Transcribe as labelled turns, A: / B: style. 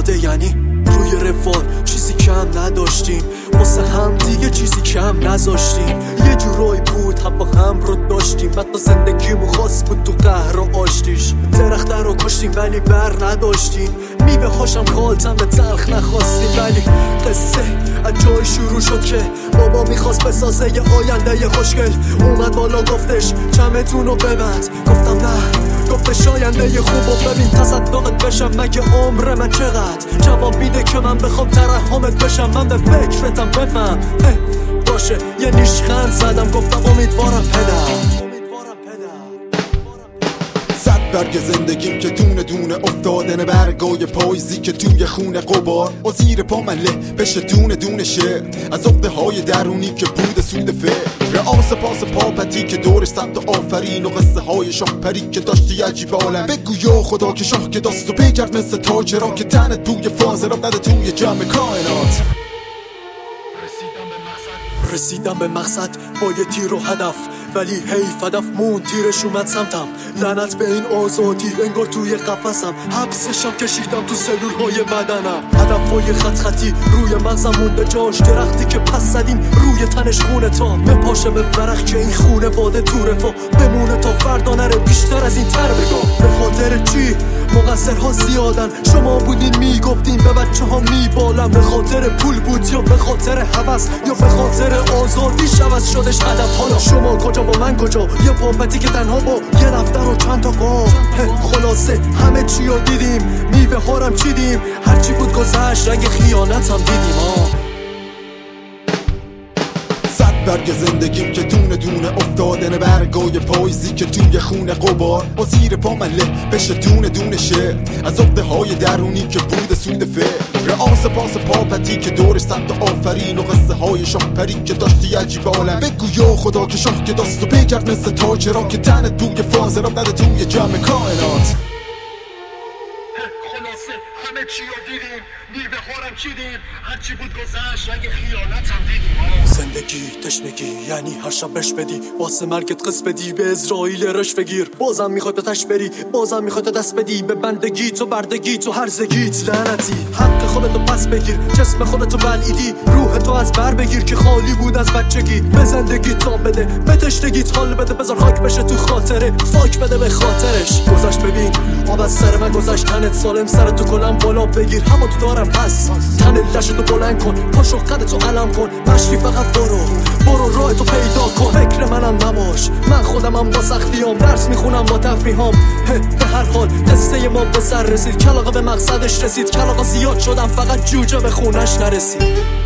A: افتاده، یعنی روی روال چیزی کم نداشتیم، واسه هم دیگه چیزی کم نذاشتیم. یه جورایی بود هوا هم رو داشتیم، حتی زندگیمون خاص بود تو قهر و آشتیش. درخت رو کشتیم ولی بر نداشتیم، میوه هاشم کالتم به تلخ نخواستیم. ولی قصه از جای شروع شد که بابا میخواست بسازه یه آینده خوشگل. اومد بالا گفتش چمتون رو ببند، گفتم نه، گفتش آینده یه خوب و ببین تصدقت بشم مگه عمر من چقدر. جواب میده که من بخوام ترحمت بشم، من به فکرتم بفهم. باشه یه نیشخند زدم گفتم امیدوارم پدر.
B: برگ زندگیم که دونه دونه افتادن برگای پاییزی که توی خونه قبار و زیر پا مله بشه دونه دونه شعر از عقده های درونی که بود سود فعر. رئاس پاس پاپتی که دورش سمت آفرین و قصه های شاه پری که داشتی عجیب عالم. بگو یا خدا که شاه که داست و بگرد مثل تاجرا که تنت بوی فاضلاب نده توی جمع کائنات.
A: رسیدم به مقصد با یه تیر و هدف، ولی حیف هدف مون تیرش اومد سمتم. لعنت به این آزادی انگار توی قفسم، حبسشم کشیدم تو سلولهای بدنم. هدفهای خط خطی روی مغزم مونده جاش، درختی که پس زدیم روی تنش خونه تا بپاشه به ورق که این خونه واده تو رفا بمونه تا فردا نره بیشتر از این تر بگاه. به خاطر چی؟ مقصرها زیادن، شما بودین میگفتین به بچه ها میبالم. به خاطر پول بود یا به خاطر هوس یا به خاطر آزادیش عوض شدش هدف. حالا شما کجا و من کجا؟ یه پاپتی که تنها با یه دفتر و چند تا قاب. خلاصه همه چی رو دیدیم، میوه هارم چیدیم، هرچی بود گذشت رنگ خیانت هم دیدیم.
B: برگ زندگیم که دونه دونه افتادن برگای پاییزی که توی خونه قبار و زیر پا مله بشه دونه دونه شعر از عقده های درونی که بود سود فعر. رئاس پاس پاپتی که دورش سمت آفرین و قصه های شاه پری که داشتی عجیب عالم. بگو یا خدا که شاه که داست و بگرد مثل تاجرا که تنت بوی فاضلاب نده توی جمع کائنات.
A: خلاصه همه چی رو دیدیم، میوه هارم چیدیم، هرچی بود گذشت رنگ خیانت هم دیدیم. زندگی تشنگی یعنی هر شب بش بدی، واسه مرگت قص بدی، به اسرائیل رش بگیر. بازم میخواد به تش بری، بازم میخواد دست بدی به بندگی تو بردگی تو هرزگیت. لعنتی حق خودتو پس بگیر، جسم خودتو بلعیدی، روح تو از بر بگیر که خالی بود از بچگی. به زندگی تا بده، به تشنگیت حال بده، بذار خاک بشه تو خاطره، خاک بده به خاطرش. گذشت ببین آب از سر من گذشت، تنت سالم سرتو کلم بالا بگیر، همه تو دارم پس تن لشتو بلند کن، پاشو قدتو علم کن، مشتی فقط برو راه تو پیدا کن. فکر منم نباش، من خودمم با سختیام، درس میخونم با تفریحام. به هر حال قصه ما به سر رسید، کلاغه به مقصدش رسید، کلاغه زیاد شدم فقط جوجه به خونش نرسید.